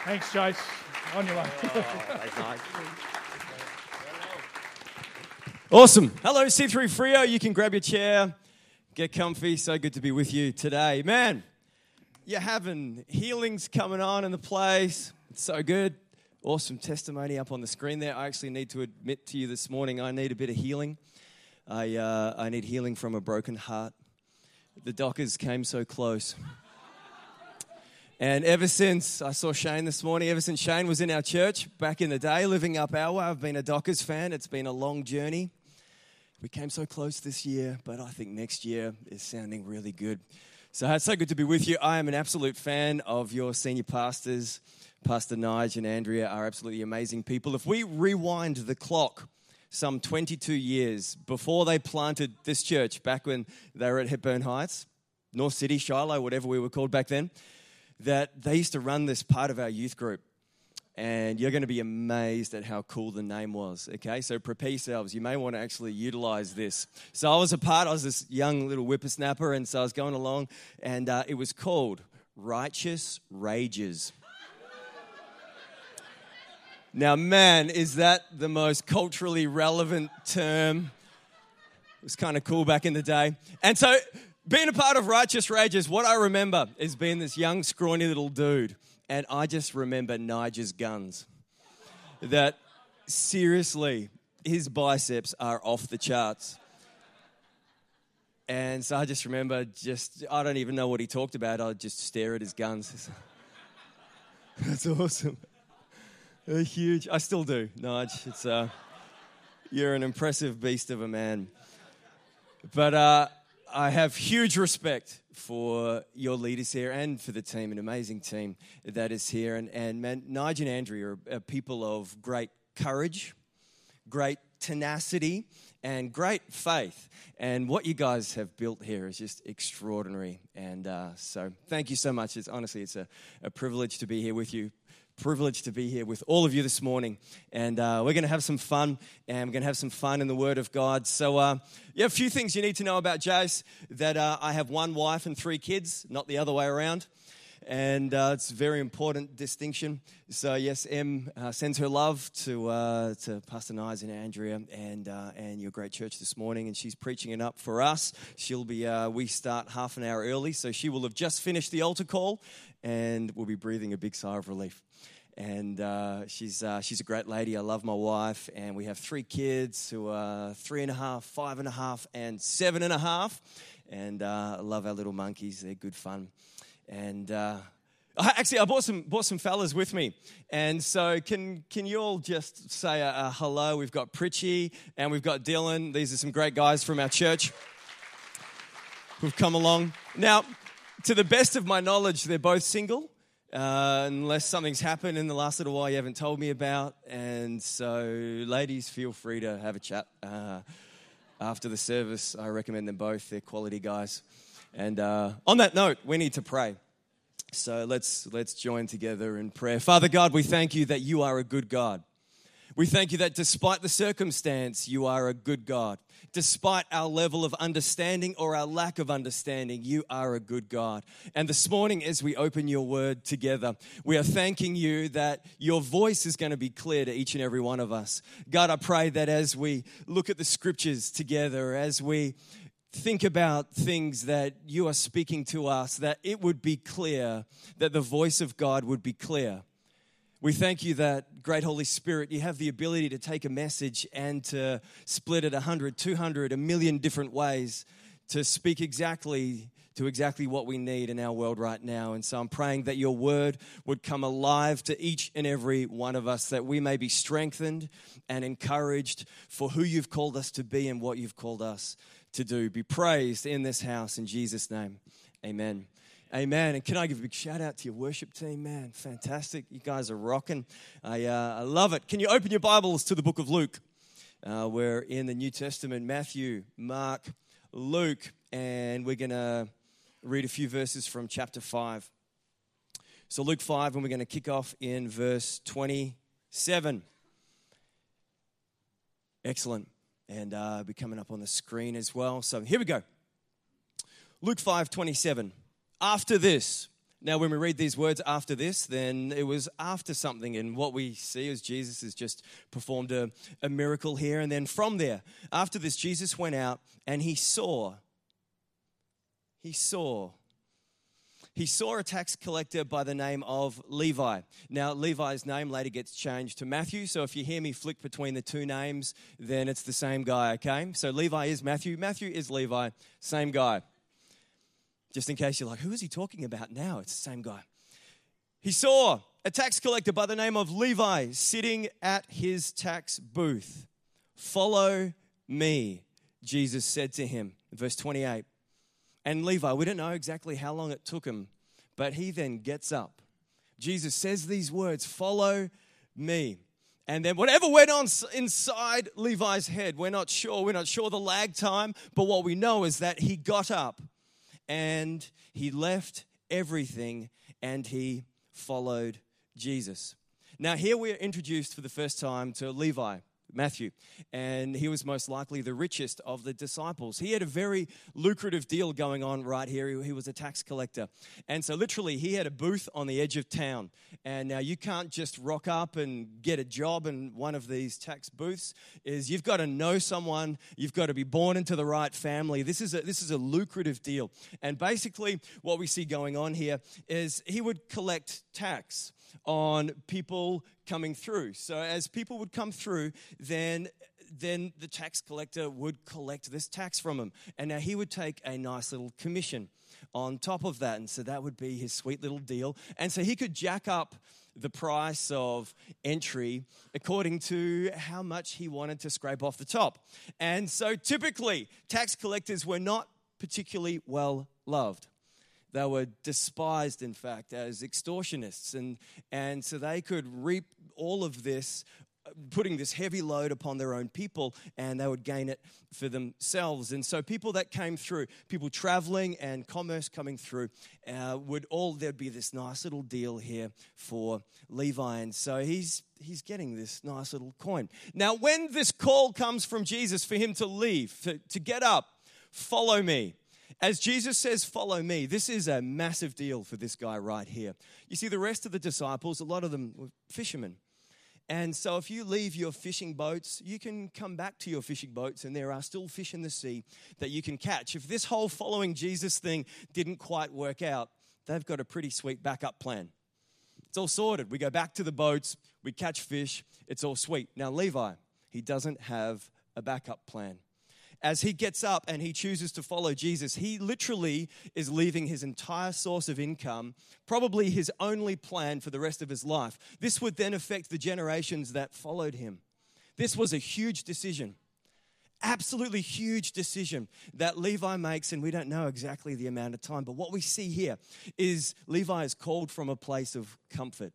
Thanks, Jace. On your way. That's nice. Awesome. Hello, C3 Frio. You can grab your chair, get comfy. So good to be with you today. Man, you're having healings coming on in the place. It's so good. Awesome testimony up on the screen there. I actually need to admit to you this morning, I need a bit of healing. I need healing from a broken heart. The Dockers came so close. And ever since I saw Shane this morning, ever since Shane was in our church back in the day, living up our way, I've been a Dockers fan. It's been a long journey. We came so close this year, but I think next year is sounding really good. So it's so good to be with you. I am an absolute fan of your senior pastors. Pastor Nige and Andrea are absolutely amazing people. If we rewind the clock some 22 years before they planted this church, back when they were at Hepburn Heights, North City, Shiloh, whatever we were called back then, that they used to run this part of our youth group. And you're going to be amazed at how cool the name was, okay? So prepare yourselves. You may want to actually utilize this. So I was this young little whippersnapper, and so I was going along, and it was called Righteous Rages. Now, man, is that the most culturally relevant term? It was kind of cool back in the day. And so being a part of Righteous Rages, what I remember is being this young, scrawny little dude. And I just remember Nigel's guns. That, seriously, his biceps are off the charts. And so I just remember I don't even know what he talked about. I'd just stare at his guns. That's awesome. They're huge. I still do, Nige. You're an impressive beast of a man. But I have huge respect for your leaders here and for the team, an amazing team that is here. And man, Nige and Andrea are people of great courage, great tenacity, and great faith. And what you guys have built here is just extraordinary. And so thank you so much. It's a privilege to be here with you. Privileged to be here with all of you this morning, and we're going to have some fun, and we're going to have some fun in the Word of God. So, a few things you need to know about Jace, that I have one wife and 3 kids, not the other way around, and it's a very important distinction. So, yes, Em sends her love to Pastor Nige and Andrea and your great church this morning, and she's preaching it up for us. She'll be, we start half an hour early, so she will have just finished the altar call, and we'll be breathing a big sigh of relief. And she's a great lady. I love my wife, and we have 3 kids who are 3.5, 5.5, and 7.5. And I love our little monkeys. They're good fun. And I bought some fellas with me. And so can you all just say a hello? We've got Pritchie and we've got Dylan. These are some great guys from our church who've come along. Now, to the best of my knowledge, they're both single. Unless something's happened in the last little while you haven't told me about. And so, ladies, feel free to have a chat after the service. I recommend them both. They're quality guys. And on that note, we need to pray. So let's join together in prayer. Father God, we thank you that you are a good God. We thank you that despite the circumstance, you are a good God. Despite our level of understanding or our lack of understanding, you are a good God. And this morning, as we open your word together, we are thanking you that your voice is going to be clear to each and every one of us. God, I pray that as we look at the scriptures together, as we think about things that you are speaking to us, that it would be clear, that the voice of God would be clear. We thank you that, great Holy Spirit, you have the ability to take a message and to split it 100, 200, 1,000,000 different ways to speak exactly what we need in our world right now. And so I'm praying that your word would come alive to each and every one of us, that we may be strengthened and encouraged for who you've called us to be and what you've called us to do. Be praised in this house in Jesus' name. Amen. Amen. And can I give a big shout out to your worship team, man? Fantastic. You guys are rocking. I love it. Can you open your Bibles to the book of Luke? We're in the New Testament, Matthew, Mark, Luke, and we're going to read a few verses from chapter 5. So Luke 5, and we're going to kick off in verse 27. Excellent. And it'll be coming up on the screen as well. So here we go. Luke 5:27. After this, Now, when we read these words after this, then it was after something. And what we see is Jesus has just performed a miracle here. And then from there, after this, Jesus went out and he saw a tax collector by the name of Levi. Now, Levi's name later gets changed to Matthew. So if you hear me flick between the two names, then it's the same guy, okay? So Levi is Matthew. Matthew is Levi. Same guy. Just in case you're like, who is he talking about now? It's the same guy. He saw a tax collector by the name of Levi sitting at his tax booth. Follow me, Jesus said to him. Verse 28. And Levi, we don't know exactly how long it took him, but he then gets up. Jesus says these words, follow me. And then whatever went on inside Levi's head, we're not sure. We're not sure the lag time, but what we know is that he got up and he left everything and he followed Jesus. Now here we are introduced for the first time to Levi, Matthew, and he was most likely the richest of the disciples. He had a very lucrative deal going on right here. He was a tax collector. And so literally he had a booth on the edge of town. And now you can't just rock up and get a job in one of these tax booths. You've got to know someone. You've got to be born into the right family. This is a lucrative deal. And basically what we see going on here is he would collect tax on people coming through. So as people would come through, then the tax collector would collect this tax from him. And now he would take a nice little commission on top of that. And so that would be his sweet little deal. And so he could jack up the price of entry according to how much he wanted to scrape off the top. And so typically, tax collectors were not particularly well loved. They were despised, in fact, as extortionists. And so they could reap all of this, putting this heavy load upon their own people, and they would gain it for themselves. And so people that came through, people traveling and commerce coming through, there'd be this nice little deal here for Levi. And so he's getting this nice little coin. Now, when this call comes from Jesus for him to leave, to get up, follow me. As Jesus says, follow me, this is a massive deal for this guy right here. You see, the rest of the disciples, a lot of them were fishermen. And so if you leave your fishing boats, you can come back to your fishing boats and there are still fish in the sea that you can catch. If this whole following Jesus thing didn't quite work out, they've got a pretty sweet backup plan. It's all sorted. We go back to the boats, we catch fish, it's all sweet. Now Levi, he doesn't have a backup plan. As he gets up and he chooses to follow Jesus, he literally is leaving his entire source of income, probably his only plan for the rest of his life. This would then affect the generations that followed him. This was a huge decision, absolutely huge decision that Levi makes, and we don't know exactly the amount of time. But what we see here is Levi is called from a place of comfort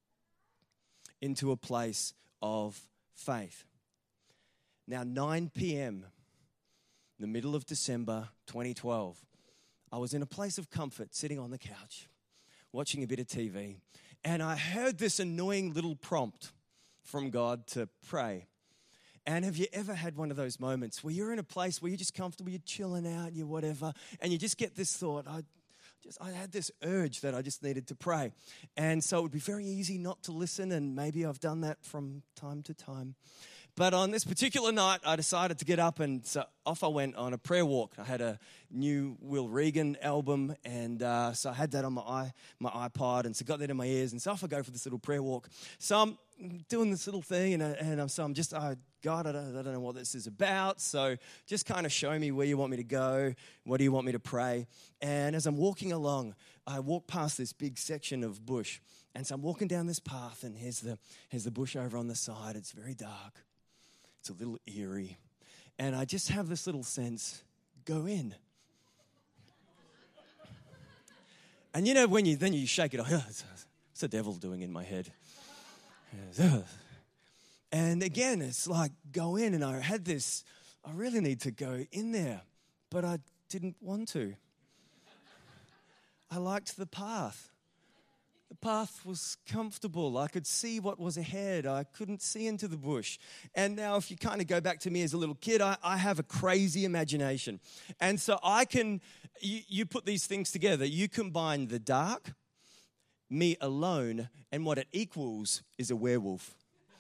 into a place of faith. Now, 9 p.m., the middle of December 2012, I was in a place of comfort sitting on the couch watching a bit of TV, and I heard this annoying little prompt from God to pray. And have you ever had one of those moments where you're in a place where you're just comfortable, you're chilling out, you're whatever, and you just get this thought, I had this urge that I just needed to pray. And so it would be very easy not to listen, and maybe I've done that from time to time. But on this particular night, I decided to get up, and so off I went on a prayer walk. I had a new Will Regan album, and so I had that on my iPod, and so got that in my ears, and so off I go for this little prayer walk. So I'm doing this little thing, and I'm just, God, I don't know what this is about, so just kind of show me where you want me to go, what do you want me to pray? And as I'm walking along, I walk past this big section of bush, and so I'm walking down this path, and here's the bush over on the side. It's very dark. It's a little eerie. And I just have this little sense, go in. And you know, when you shake it off, what's the devil doing in my head? And again, it's like, go in. And I had this, I really need to go in there. But I didn't want to. I liked the path. The path was comfortable. I could see what was ahead. I couldn't see into the bush. And now if you kind of go back to me as a little kid, I have a crazy imagination. And so you put these things together. You combine the dark me alone, and what it equals is a werewolf.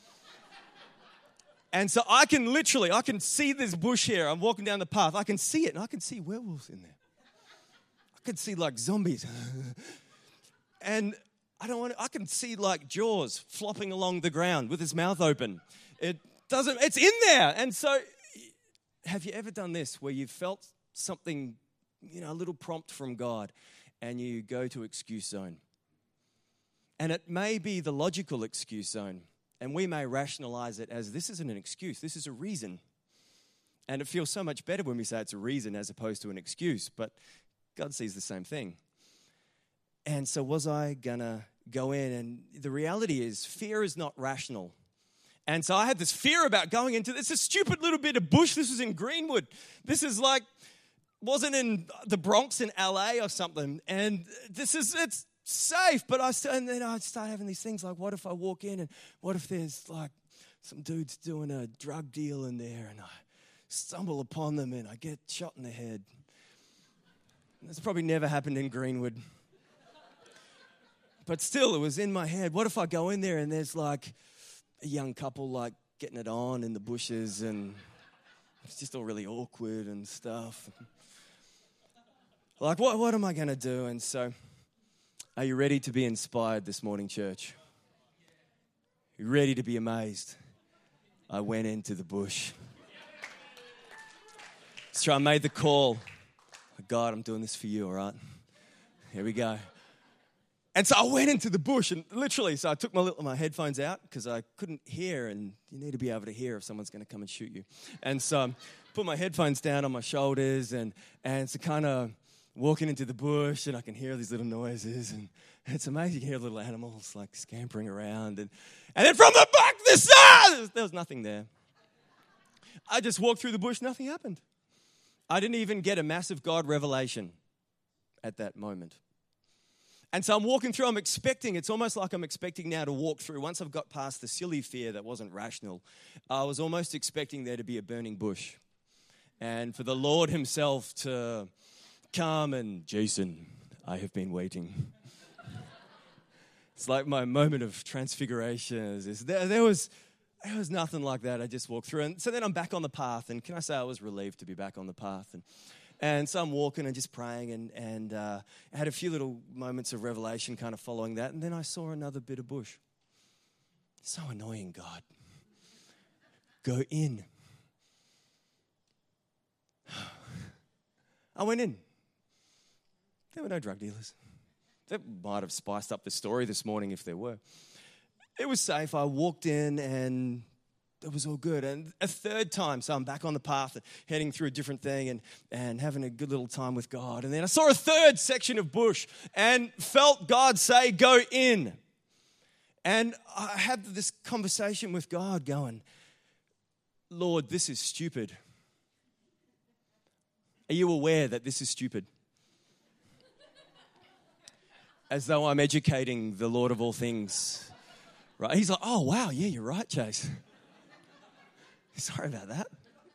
And so I can see this bush here. I'm walking down the path. I can see it, and I can see werewolves in there. I can see like zombies. And I can see like Jaws flopping along the ground with his mouth open. It's in there. And so have you ever done this where you've felt something, a little prompt from God, and you go to excuse zone? And it may be the logical excuse zone. And we may rationalize it as this isn't an excuse, this is a reason. And it feels so much better when we say it's a reason as opposed to an excuse. But God sees the same thing. And so was I going to go in? And the reality is fear is not rational. And so I had this fear about going into this stupid little bit of bush. This was in Greenwood. This is wasn't in the Bronx in LA or something. And it's safe, but then I start having these things like, what if I walk in and what if there's like some dudes doing a drug deal in there and I stumble upon them and I get shot in the head? That's probably never happened in Greenwood. But still, it was in my head. What if I go in there and there's like a young couple like getting it on in the bushes and it's just all really awkward and stuff. Like, what am I going to do? And so, are you ready to be inspired this morning, church? You ready to be amazed? I went into the bush. So I made the call. God, I'm doing this for you, all right? Here we go. And so I went into the bush and literally, so I took my headphones out because I couldn't hear, and you need to be able to hear if someone's going to come and shoot you. And so I put my headphones down on my shoulders and so kind of walking into the bush, and I can hear these little noises, and it's amazing. You can hear little animals like scampering around, and then from the back, there was nothing there. I just walked through the bush, nothing happened. I didn't even get a massive God revelation at that moment. And so I'm walking through, it's almost like I'm expecting now to walk through. Once I've got past the silly fear that wasn't rational, I was almost expecting there to be a burning bush. And for the Lord himself to come and, Jason, I have been waiting. It's like my moment of transfiguration. There was nothing like that. I just walked through. And so then I'm back on the path. And can I say I was relieved to be back on the path? And so I'm walking and just praying and I had a few little moments of revelation kind of following that. And then I saw another bit of bush. So annoying, God. Go in. I went in. There were no drug dealers. That might have spiced up the story this morning if there were. It was safe. I walked in and it was all good. And a third time, so I'm back on the path, heading through a different thing and having a good little time with God. And then I saw a third section of bush and felt God say, go in. And I had this conversation with God going, Lord, this is stupid. Are you aware that this is stupid? As though I'm educating the Lord of all things. Right? He's like, oh, wow, yeah, you're right, Chase. Sorry about that.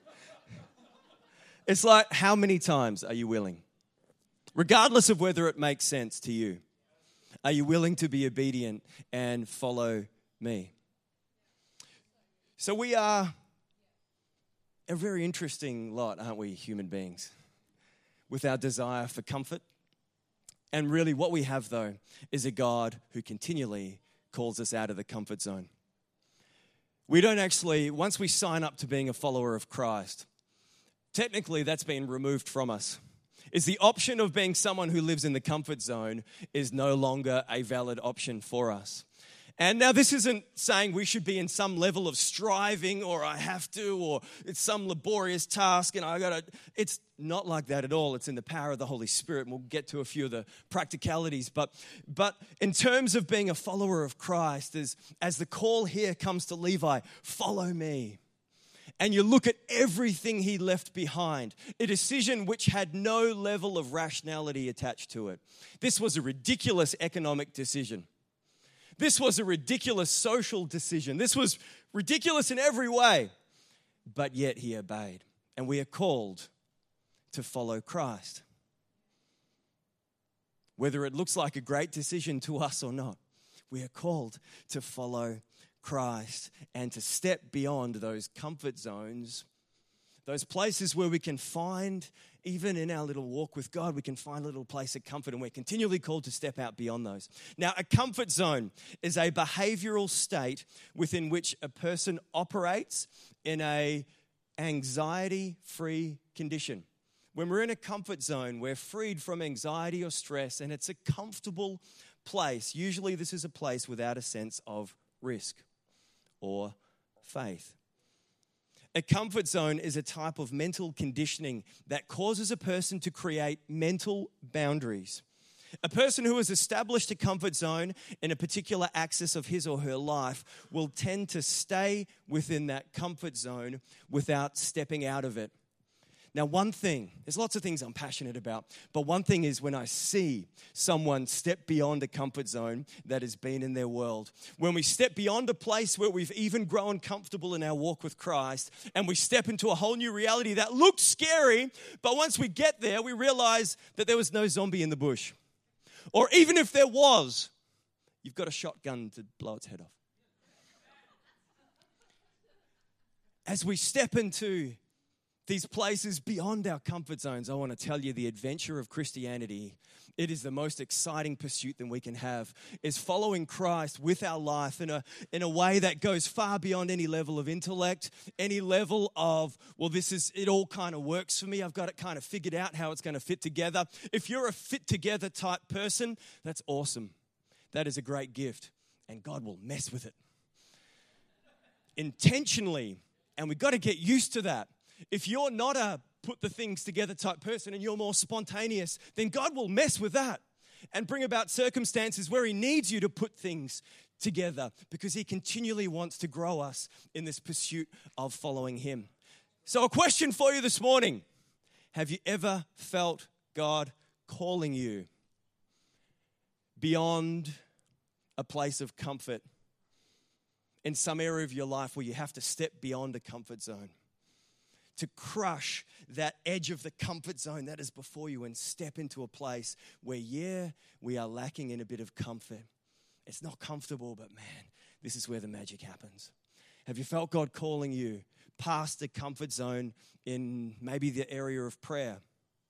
It's like, how many times are you willing? Regardless of whether it makes sense to you. Are you willing to be obedient and follow me? So we are a very interesting lot, aren't we, human beings? With our desire for comfort. And really what we have, though, is a God who continually calls us out of the comfort zone. We don't actually, once we sign up to being a follower of Christ, technically that's been removed from us. Is the option of being someone who lives in the comfort zone is no longer a valid option for us. And now this isn't saying we should be in some level of striving or I have to or it's some laborious task and I got to. It's not like that at all. It's in the power of the Holy Spirit. And we'll get to a few of the practicalities. But in terms of being a follower of Christ, as the call here comes to Levi, follow me. And you look at everything he left behind, a decision which had no level of rationality attached to it. This was a ridiculous economic decision. This was a ridiculous social decision. This was ridiculous in every way. But yet he obeyed. And we are called to follow Christ. whether it looks like a great decision to us or not. We are called to follow Christ and to step beyond those comfort zones, those places where we can find, even in our little walk with God, we can find a little place of comfort, and we're continually called to step out beyond those. Now, a comfort zone is a behavioral state within which a person operates in an anxiety-free condition. When we're in a comfort zone, we're freed from anxiety or stress, and it's a comfortable place. Usually this is a place without a sense of risk or faith. A comfort zone is a type of mental conditioning that causes a person to create mental boundaries. A person who has established a comfort zone in a particular axis of his or her life will tend to stay within that comfort zone without stepping out of it. Now, one thing, there's lots of things I'm passionate about, but one thing is when I see someone step beyond a comfort zone that has been in their world, when we step beyond a place where we've even grown comfortable in our walk with Christ, and we step into a whole new reality that looked scary, but once we get there, we realize that there was no zombie in the bush. Or even if there was, you've got a shotgun to blow its head off. As we step into these places beyond our comfort zones, I want to tell you the adventure of Christianity. It is the most exciting pursuit that we can have, is following Christ with our life in a way that goes far beyond any level of intellect, any level of, well, it all kind of works for me. I've got it kind of figured out how it's going to fit together. If you're a fit together type person, that's awesome. That is a great gift, and God will mess with it intentionally, and we've got to get used to that. If you're not a put the things together type person and you're more spontaneous, then God will mess with that and bring about circumstances where he needs you to put things together because he continually wants to grow us in this pursuit of following him. So a question for you this morning. Have you ever felt God calling you beyond a place of comfort in some area of your life where you have to step beyond a comfort zone? To crush that edge of the comfort zone that is before you and step into a place where, we are lacking in a bit of comfort. It's not comfortable, but man, this is where the magic happens. Have you felt God calling you past the comfort zone in maybe the area of prayer?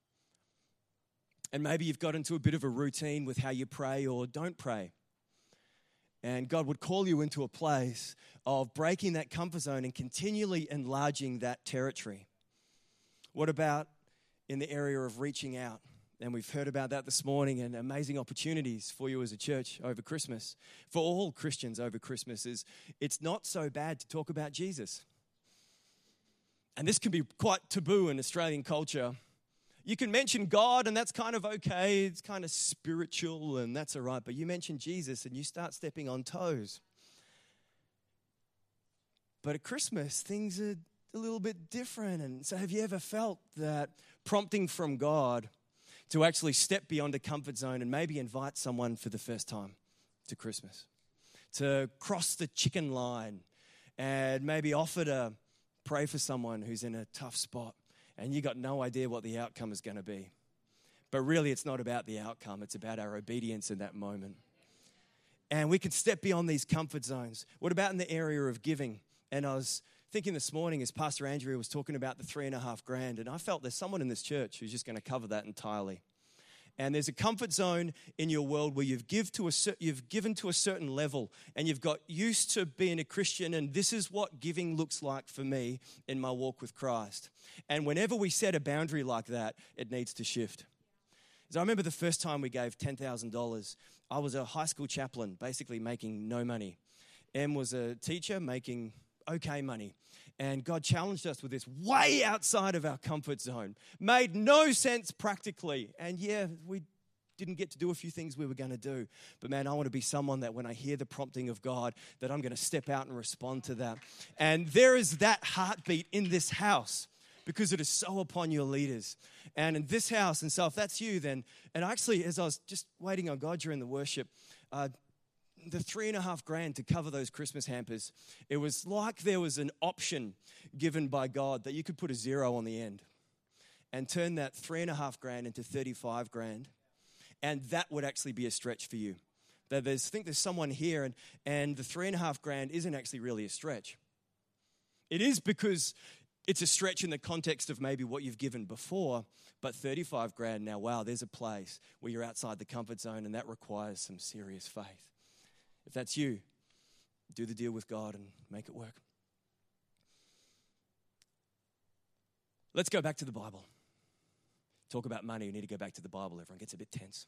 And maybe you've got into a bit of a routine with how you pray or don't pray. And God would call you into a place of breaking that comfort zone and continually enlarging that territory. What about in the area of reaching out? And we've heard about that this morning, and amazing opportunities for you as a church over Christmas. For all Christians over Christmas is it's not so bad to talk about Jesus. And this can be quite taboo in Australian culture. You can mention God and that's kind of okay. It's kind of spiritual and that's all right. But you mention Jesus and you start stepping on toes. But at Christmas, things are a little bit different. And so have you ever felt that prompting from God to actually step beyond a comfort zone and maybe invite someone for the first time to Christmas? To cross the chicken line and maybe offer to pray for someone who's in a tough spot. And you got no idea what the outcome is going to be. But really, it's not about the outcome. It's about our obedience in that moment. And we can step beyond these comfort zones. What about in the area of giving? And I was thinking this morning as Pastor Andrea was talking about the $3,500, and I felt there's someone in this church who's just going to cover that entirely. And there's a comfort zone in your world where you've given to a certain level and you've got used to being a Christian, and this is what giving looks like for me in my walk with Christ. And whenever we set a boundary like that, it needs to shift. So I remember the first time we gave $10,000. I was a high school chaplain, basically making no money. Em was a teacher making okay money. And God challenged us with this way outside of our comfort zone. Made no sense practically. And we didn't get to do a few things we were going to do. But man, I want to be someone that when I hear the prompting of God, that I'm going to step out and respond to that. And there is that heartbeat in this house because it is so upon your leaders. And in this house, and so if that's you then, and actually as I was just waiting on God during the worship, the $3,500 to cover those Christmas hampers, it was like there was an option given by God that you could put a zero on the end and turn that $3,500 into $35,000. And that would actually be a stretch for you. I think there's someone here and the $3,500 isn't actually really a stretch. It is because it's a stretch in the context of maybe what you've given before, but $35,000 now, wow, there's a place where you're outside the comfort zone, and that requires some serious faith. If that's you, do the deal with God and make it work. Let's go back to the Bible. Talk about money, you need to go back to the Bible. Everyone gets a bit tense.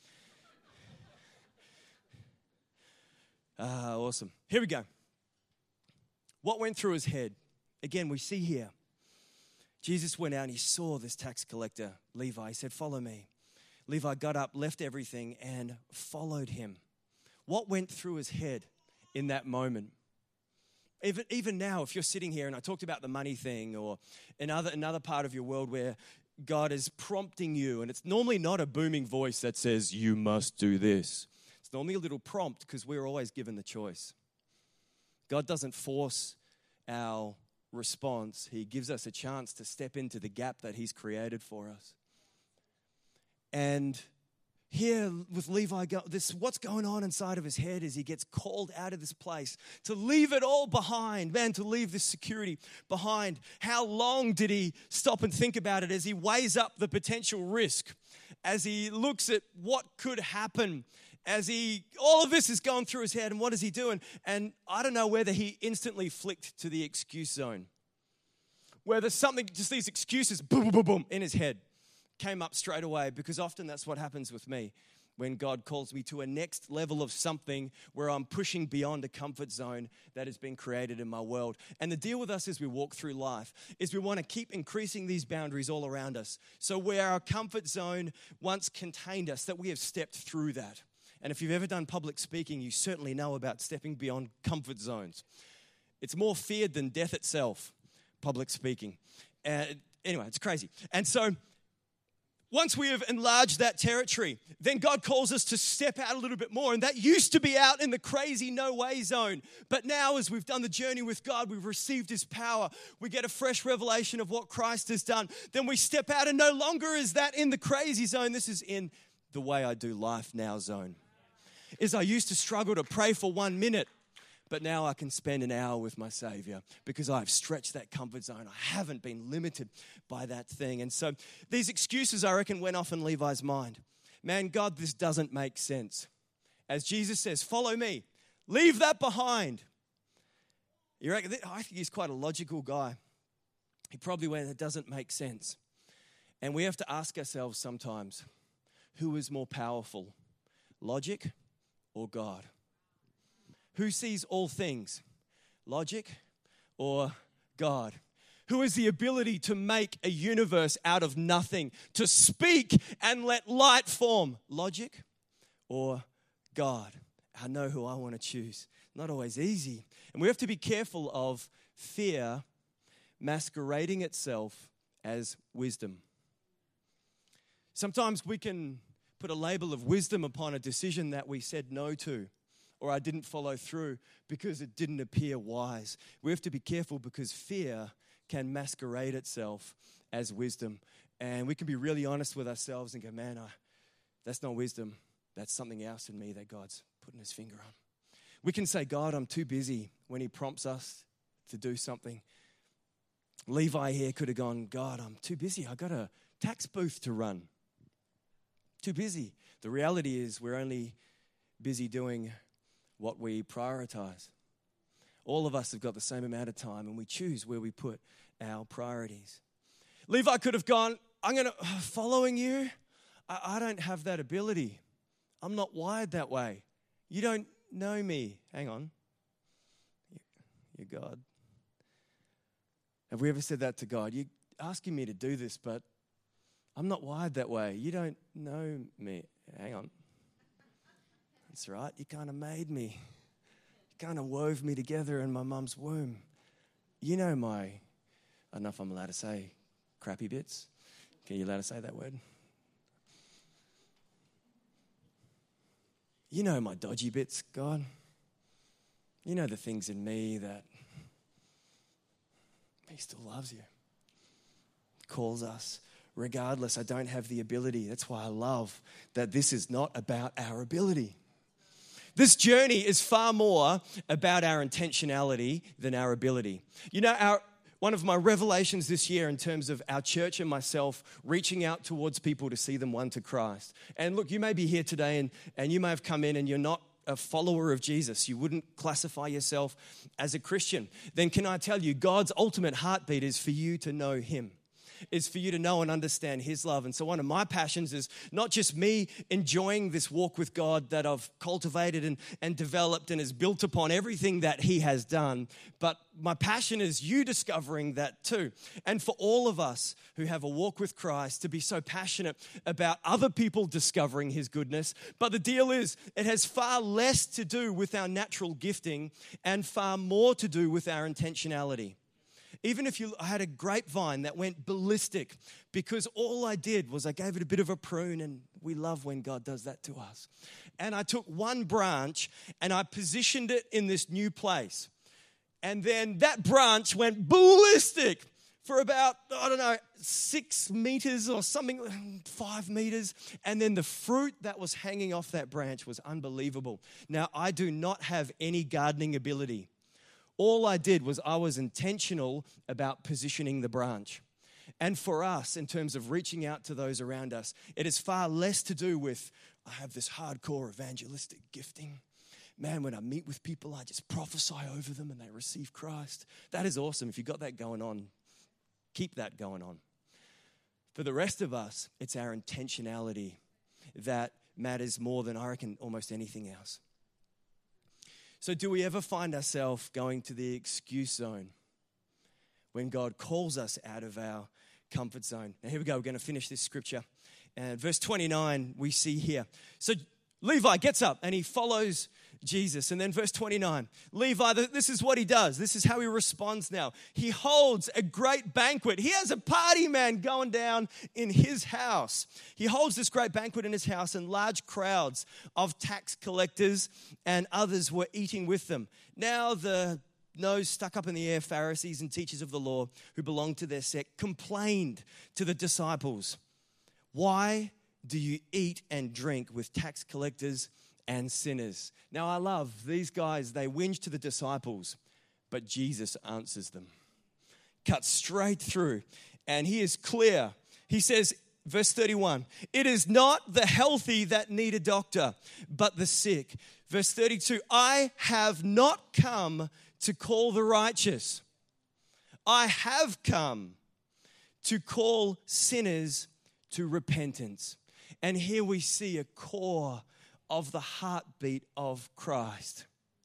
Awesome. Here we go. What went through his head? Again, we see here, Jesus went out and he saw this tax collector, Levi. He said, follow me. Levi got up, left everything, and followed him. What went through his head in that moment? Even now, if you're sitting here, and I talked about the money thing, or another part of your world where God is prompting you, and it's normally not a booming voice that says, you must do this. It's normally a little prompt because we're always given the choice. God doesn't force our response. He gives us a chance to step into the gap that he's created for us. And here with Levi, what's going on inside of his head is he gets called out of this place to leave it all behind, man, to leave this security behind. How long did he stop and think about it as he weighs up the potential risk, as he looks at what could happen, all of this is going through his head, and what is he doing? And I don't know whether he instantly flicked to the excuse zone, where there's something, just these excuses, boom, boom, boom, in his head, came up straight away, because often that's what happens with me when God calls me to a next level of something where I'm pushing beyond a comfort zone that has been created in my world. And the deal with us as we walk through life is we want to keep increasing these boundaries all around us. So where our comfort zone once contained us, that we have stepped through that. And if you've ever done public speaking, you certainly know about stepping beyond comfort zones. It's more feared than death itself, public speaking. Anyway, it's crazy. And so once we have enlarged that territory, then God calls us to step out a little bit more. And that used to be out in the crazy no-way zone. But now as we've done the journey with God, we've received his power, we get a fresh revelation of what Christ has done. Then we step out, and no longer is that in the crazy zone. This is in the way I do life now zone. I used to struggle to pray for 1 minute, but now I can spend an hour with my Savior because I've stretched that comfort zone. I haven't been limited by that thing. And so these excuses, I reckon, went off in Levi's mind. Man, God, this doesn't make sense. As Jesus says, follow me. Leave that behind. You reckon? I think he's quite a logical guy. He probably went, it doesn't make sense. And we have to ask ourselves sometimes, who is more powerful, logic or God? Who sees all things, logic or God? Who has the ability to make a universe out of nothing, to speak and let light form, logic or God? I know who I want to choose. Not always easy. And we have to be careful of fear masquerading itself as wisdom. Sometimes we can put a label of wisdom upon a decision that we said no to, or I didn't follow through because it didn't appear wise. We have to be careful because fear can masquerade itself as wisdom. And we can be really honest with ourselves and go, man, that's not wisdom. That's something else in me that God's putting his finger on. We can say, God, I'm too busy, when he prompts us to do something. Levi here could have gone, God, I'm too busy. I got a tax booth to run. Too busy. The reality is we're only busy doing what we prioritize. All of us have got the same amount of time, and we choose where we put our priorities. Levi could have gone, following you? I don't have that ability. I'm not wired that way. You don't know me. Hang on. You're God. Have we ever said that to God? You're asking me to do this, but I'm not wired that way. You don't know me. Hang on. That's right. You kind of made me. You kind of wove me together in my mum's womb. You know my, I don't know if I'm allowed to say crappy bits. Can you allowed to say that word? You know my dodgy bits, God. You know the things in me that he still loves you. Calls us, regardless. I don't have the ability. That's why I love that this is not about our ability. This journey is far more about our intentionality than our ability. You know, one of my revelations this year in terms of our church and myself reaching out towards people to see them won to Christ. And look, you may be here today and you may have come in and you're not a follower of Jesus. You wouldn't classify yourself as a Christian. Then can I tell you, God's ultimate heartbeat is for you to know him. Is for you to know and understand his love. And so one of my passions is not just me enjoying this walk with God that I've cultivated and developed and is built upon everything that he has done, but my passion is you discovering that too. And for all of us who have a walk with Christ to be so passionate about other people discovering his goodness. But the deal is, it has far less to do with our natural gifting and far more to do with our intentionality. Even if I had a grapevine that went ballistic because all I did was I gave it a bit of a prune, and we love when God does that to us. And I took one branch and I positioned it in this new place. And then that branch went ballistic for about, 6 meters or something, 5 meters. And then the fruit that was hanging off that branch was unbelievable. Now, I do not have any gardening ability. All I did was I was intentional about positioning the branch. And for us, in terms of reaching out to those around us, it is far less to do with, I have this hardcore evangelistic gifting. Man, when I meet with people, I just prophesy over them and they receive Christ. That is awesome. If you've got that going on, keep that going on. For the rest of us, it's our intentionality that matters more than, I reckon, almost anything else. So do we ever find ourselves going to the excuse zone when God calls us out of our comfort zone? Now here we go, we're going to finish this scripture. And verse 29 we see here. So Levi gets up and he follows Jesus. And then verse 29, Levi, this is what he does. This is how he responds now. He holds a great banquet. He has a party, man, going down in his house. He holds this great banquet in his house, and large crowds of tax collectors and others were eating with them. Now the nose stuck up in the air Pharisees and teachers of the law who belonged to their sect complained to the disciples, "Why do you eat and drink with tax collectors and sinners?" Now I love these guys. They whinge to the disciples, but Jesus answers them. Cut straight through. And he is clear. He says, verse 31, "It is not the healthy that need a doctor, but the sick." Verse 32, "I have not come to call the righteous. I have come to call sinners to repentance." And here we see a core of the heartbeat of Christ.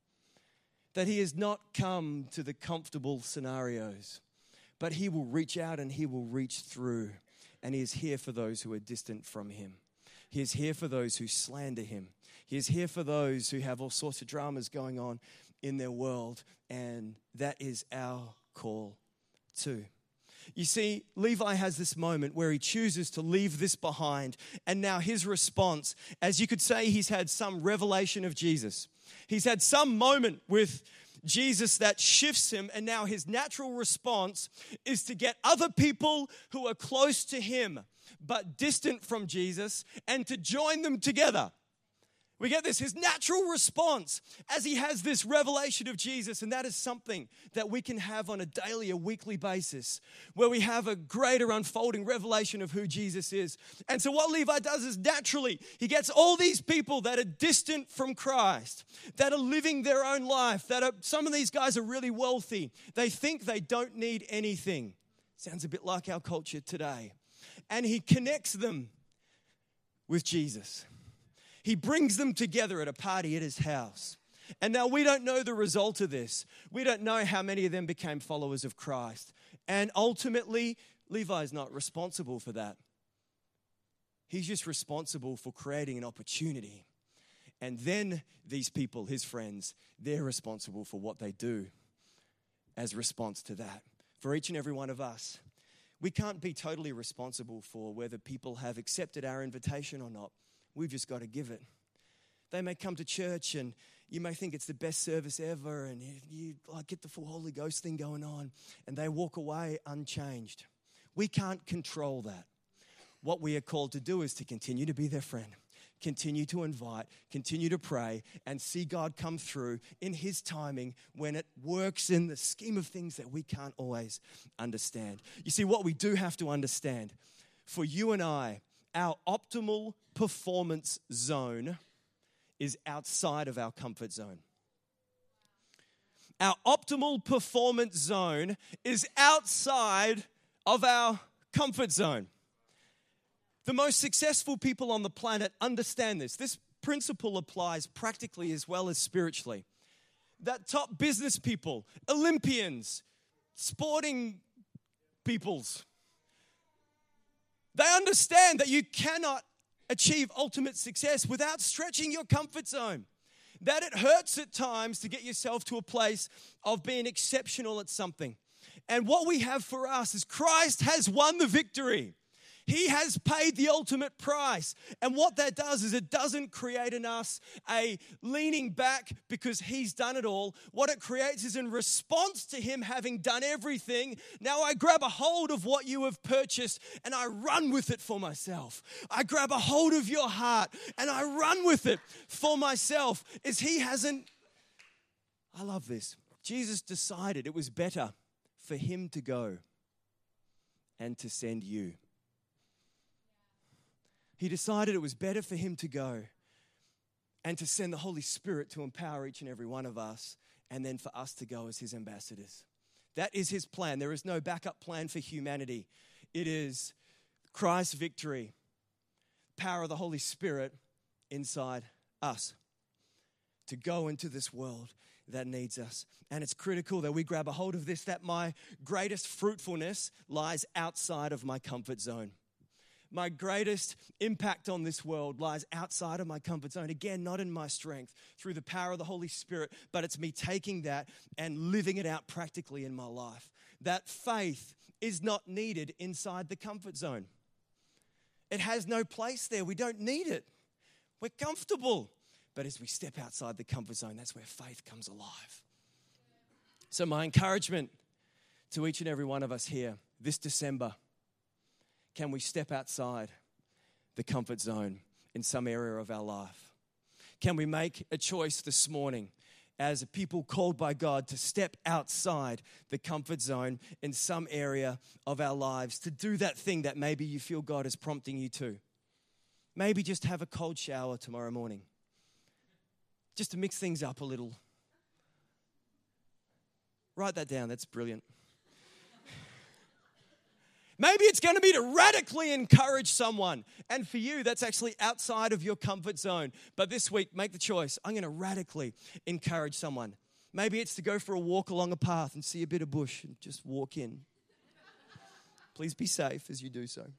That he has not come to the comfortable scenarios, but he will reach out and he will reach through. And he is here for those who are distant from him. He is here for those who slander him. He is here for those who have all sorts of dramas going on in their world. And that is our call too. You see, Levi has this moment where he chooses to leave this behind. And now his response, as you could say, he's had some revelation of Jesus. He's had some moment with Jesus that shifts him. And now his natural response is to get other people who are close to him but distant from Jesus and to join them together. We get this, his natural response as he has this revelation of Jesus, and that is something that we can have on a daily, a weekly basis, where we have a greater unfolding revelation of who Jesus is. And so what Levi does is naturally, he gets all these people that are distant from Christ, that are living their own life, some of these guys are really wealthy. They think they don't need anything. Sounds a bit like our culture today. And he connects them with Jesus. He brings them together at a party at his house. And now we don't know the result of this. We don't know how many of them became followers of Christ. And ultimately, Levi is not responsible for that. He's just responsible for creating an opportunity. And then these people, his friends, they're responsible for what they do as response to that. For each and every one of us, we can't be totally responsible for whether people have accepted our invitation or not. We've just got to give it. They may come to church and you may think it's the best service ever and you get the full Holy Ghost thing going on, and they walk away unchanged. We can't control that. what we are called to do is to continue to be their friend, continue to invite, continue to pray, and see God come through in His timing when it works in the scheme of things that we can't always understand. You see, what we do have to understand, for you and I, our optimal performance zone is outside of our comfort zone. Our optimal performance zone is outside of our comfort zone. The most successful people on the planet understand this. This principle applies practically as well as spiritually. That top business people, Olympians, sporting peoples, they understand that you cannot achieve ultimate success without stretching your comfort zone. That it hurts at times to get yourself to a place of being exceptional at something. And what we have for us is Christ has won the victory. He has paid the ultimate price. And what that does is it doesn't create in us a leaning back because He's done it all. What it creates is in response to Him having done everything, now I grab a hold of what you have purchased and I run with it for myself. I grab a hold of your heart and I run with it for myself. I love this. Jesus decided it was better for Him to go and to send you. He decided it was better for Him to go and to send the Holy Spirit to empower each and every one of us, and then for us to go as His ambassadors. That is His plan. There is no backup plan for humanity. It is Christ's victory, power of the Holy Spirit inside us to go into this world that needs us. And it's critical that we grab a hold of this, that my greatest fruitfulness lies outside of my comfort zone. My greatest impact on this world lies outside of my comfort zone. Again, not in my strength, through the power of the Holy Spirit, but it's me taking that and living it out practically in my life. That faith is not needed inside the comfort zone. It has no place there. We don't need it. We're comfortable. But as we step outside the comfort zone, that's where faith comes alive. So my encouragement to each and every one of us here this December, can we step outside the comfort zone in some area of our life? Can we make a choice this morning as a people called by God to step outside the comfort zone in some area of our lives, to do that thing that maybe you feel God is prompting you to? Maybe just have a cold shower tomorrow morning, just to mix things up a little. Write that down, that's brilliant. Maybe it's going to be to radically encourage someone. And for you, that's actually outside of your comfort zone. But this week, make the choice. I'm going to radically encourage someone. Maybe it's to go for a walk along a path and see a bit of bush and just walk in. Please be safe as you do so.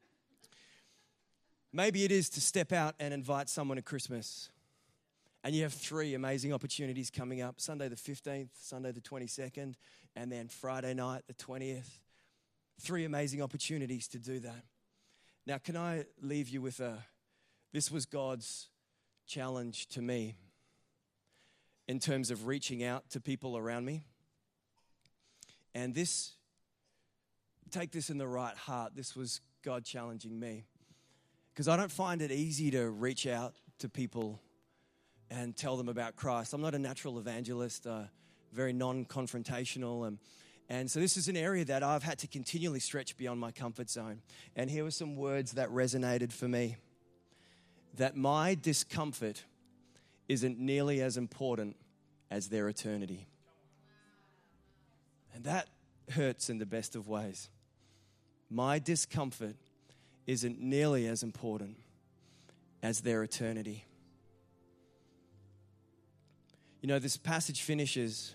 Maybe it is to step out and invite someone to Christmas. And you have 3 amazing opportunities coming up. Sunday the 15th, Sunday the 22nd, and then Friday night the 20th. 3 amazing opportunities to do that. Now, can I leave you with this was God's challenge to me in terms of reaching out to people around me. And take this in the right heart. This was God challenging me. Because I don't find it easy to reach out to people and tell them about Christ. I'm not a natural evangelist, very non-confrontational, and so this is an area that I've had to continually stretch beyond my comfort zone. And here were some words that resonated for me. That my discomfort isn't nearly as important as their eternity. And that hurts in the best of ways. My discomfort isn't nearly as important as their eternity. You know, this passage finishes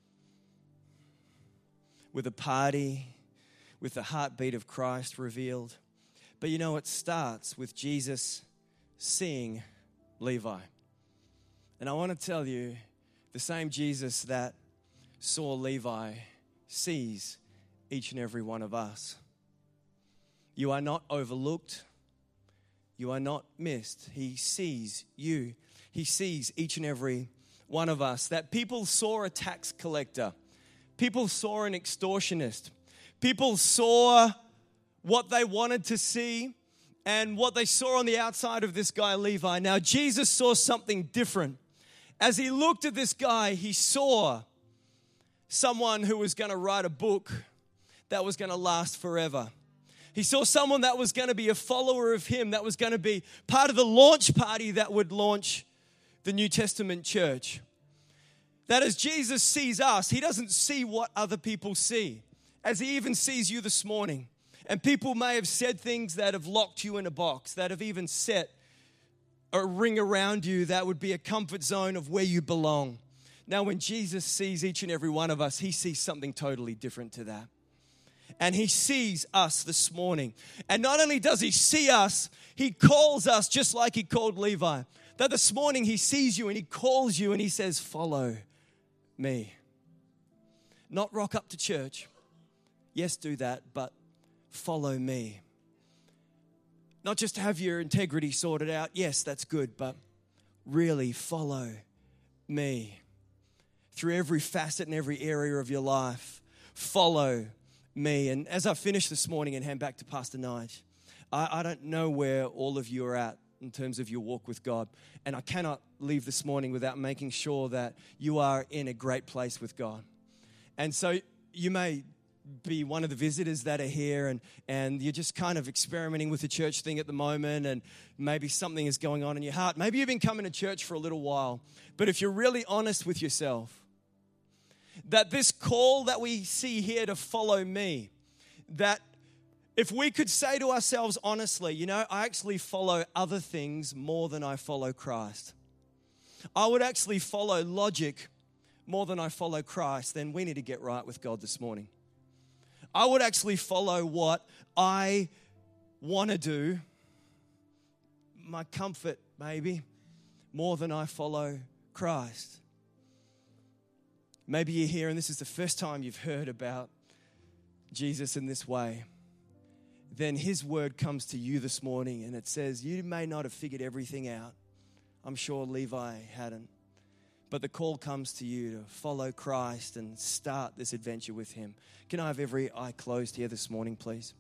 with a party, with the heartbeat of Christ revealed. But you know, it starts with Jesus seeing Levi. And I want to tell you, the same Jesus that saw Levi sees each and every one of us. You are not overlooked. You are not missed. He sees you. He sees each and every one of us. That people saw a tax collector. People saw an extortionist. People saw what they wanted to see. and what they saw on the outside of this guy, Levi. Now, Jesus saw something different. As he looked at this guy, he saw someone who was going to write a book that was going to last forever. He saw someone that was going to be a follower of him, that was going to be part of the launch party that would launch the New Testament church. That as Jesus sees us, he doesn't see what other people see. As he even sees you this morning. And people may have said things that have locked you in a box, that have even set a ring around you that would be a comfort zone of where you belong. Now, when Jesus sees each and every one of us, he sees something totally different to that. And he sees us this morning. And not only does he see us, he calls us just like he called Levi. That this morning he sees you and he calls you and he says, follow me. Not rock up to church. Yes, do that, but follow me. Not just have your integrity sorted out. Yes, that's good, but really follow me. Through every facet and every area of your life, follow me. And as I finish this morning and hand back to Pastor Nige, I don't know where all of you are at in terms of your walk with God. And I cannot leave this morning without making sure that you are in a great place with God. And so you may be one of the visitors that are here and you're just kind of experimenting with the church thing at the moment, and maybe something is going on in your heart. Maybe you've been coming to church for a little while, but if you're really honest with yourself, that this call that we see here to follow me, that if we could say to ourselves honestly, you know, I actually follow other things more than I follow Christ. I would actually follow logic more than I follow Christ. Then we need to get right with God this morning. I would actually follow what I want to do, my comfort maybe, more than I follow Christ. Maybe you're here and this is the first time you've heard about Jesus in this way. Then his word comes to you this morning and it says, you may not have figured everything out. I'm sure Levi hadn't. But the call comes to you to follow Christ and start this adventure with him. Can I have every eye closed here this morning, please?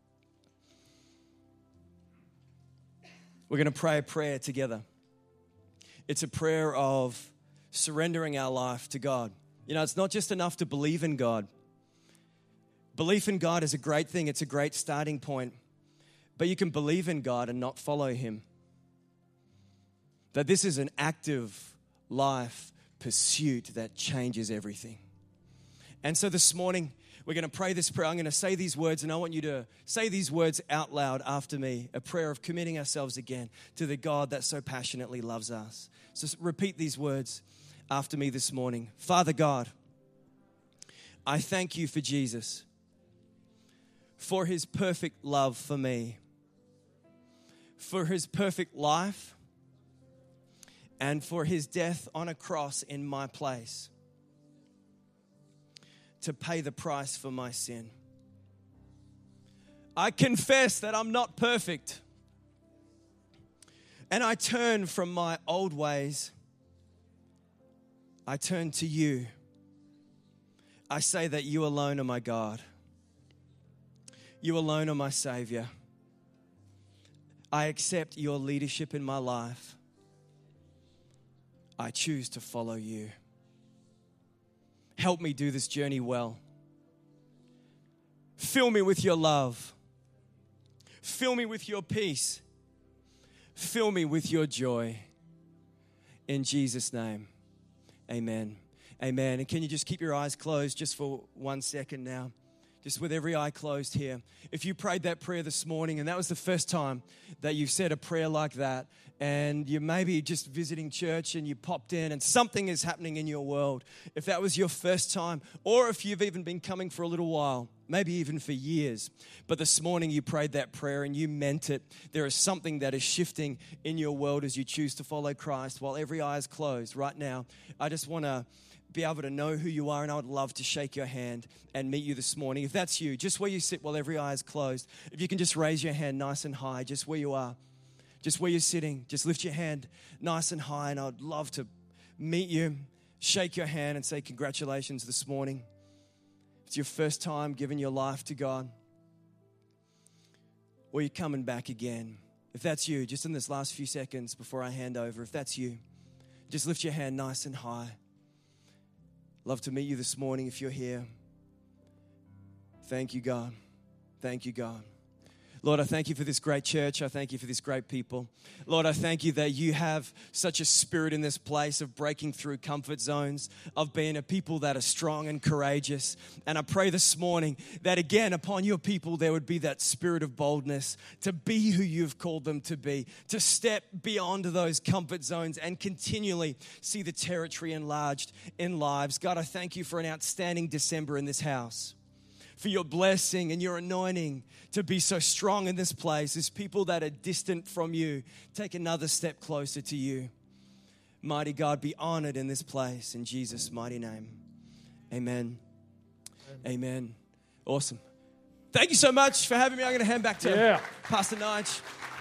We're going to pray a prayer together. It's a prayer of surrendering our life to God. You know, it's not just enough to believe in God. Belief in God is a great thing. It's a great starting point. But you can believe in God and not follow him. That this is an active life pursuit that changes everything. And so this morning, we're going to pray this prayer. I'm going to say these words, and I want you to say these words out loud after me, a prayer of committing ourselves again to the God that so passionately loves us. So repeat these words after me this morning. Father God, I thank you for Jesus, for his perfect love for me, for his perfect life, and for his death on a cross in my place to pay the price for my sin. I confess that I'm not perfect, and I turn from my old ways. I turn to you. I say that you alone are my God. You alone are my Savior. I accept your leadership in my life. I choose to follow you. Help me do this journey well. Fill me with your love. Fill me with your peace. Fill me with your joy. In Jesus' name, amen. Amen. And can you just keep your eyes closed just for 1 second now? Just with every eye closed here. If you prayed that prayer this morning and that was the first time that you've said a prayer like that, and you maybe just visiting church and you popped in and something is happening in your world, if that was your first time, or if you've even been coming for a little while, maybe even for years, but this morning you prayed that prayer and you meant it, there is something that is shifting in your world as you choose to follow Christ. While every eye is closed right now, I just want to be able to know who you are, and I would love to shake your hand and meet you this morning. If that's you, just where you sit while every eye is closed, if you can just raise your hand nice and high, just where you are, just where you're sitting, just lift your hand nice and high, and I'd love to meet you, shake your hand and say congratulations this morning. It's your first time giving your life to God. or you're coming back again. If that's you, just in this last few seconds before I hand over, if that's you, just lift your hand nice and high. Love to meet you this morning if you're here. Thank you, God. Thank you, God. Lord, I thank you for this great church. I thank you for this great people. Lord, I thank you that you have such a spirit in this place of breaking through comfort zones, of being a people that are strong and courageous. And I pray this morning that again, upon your people, there would be that spirit of boldness to be who you've called them to be, to step beyond those comfort zones and continually see the territory enlarged in lives. God, I thank you for an outstanding December in this house, for your blessing and your anointing to be so strong in this place as people that are distant from you take another step closer to you. Mighty God, be honored in this place in Jesus' mighty name. Amen. Amen. Awesome. Thank you so much for having me. I'm going to hand back to Pastor Nige.